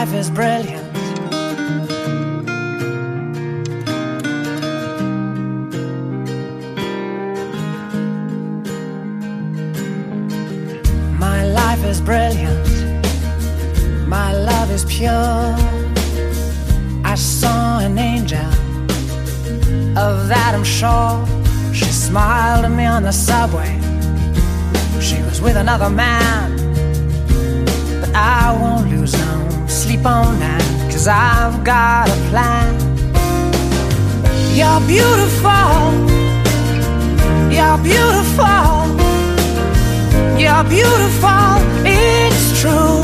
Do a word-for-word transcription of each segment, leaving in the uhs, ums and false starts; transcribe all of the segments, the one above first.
life is brilliant. My life is brilliant. My love is pure. I saw an angel, of that I'm sure. She smiled at me on the subway. She was with another man, but I won't lose no sleep on that, 'cause I've got a plan. You're beautiful. You're beautiful. You're beautiful. It's true.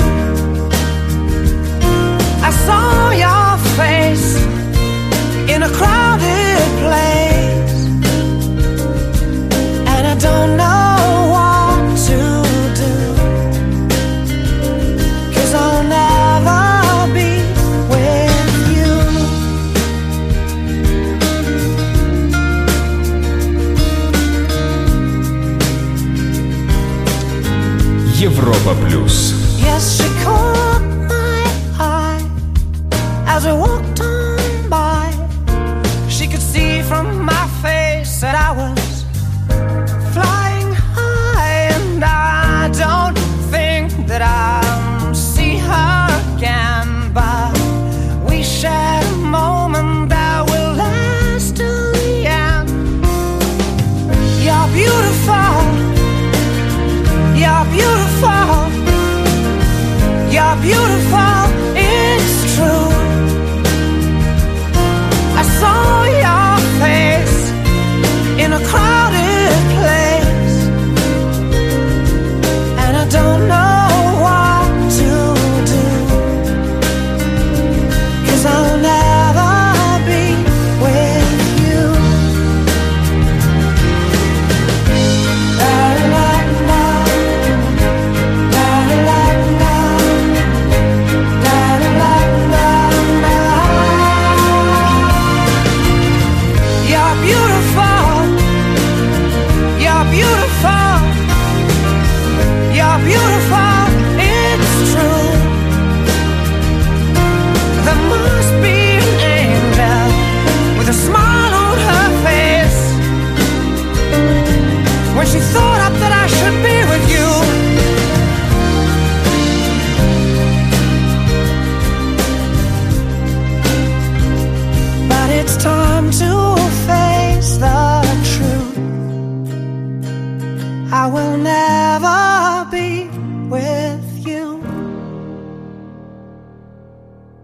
I saw your face in a crowded place, and I don't know what to do, 'cause I'll never be with you. Европа плюс. Yes, she caught my eye as we walked on by. She could see from my face that I was flying high, and I don't think that I'll see her again, but we shared a moment that will last till the end. You're beautiful. You're beautiful. You're beautiful. It's true. I saw your face in a crowded place, and I don't know what to do, 'cause I'll never be with you. La, la, la. La, la, la. La, la, la, la. You're beautiful. You're beautiful. You're beautiful. It's true. There must be an angel with a smile on her face when she thought up that I should be with you. But it's time to face the truth. I will never be with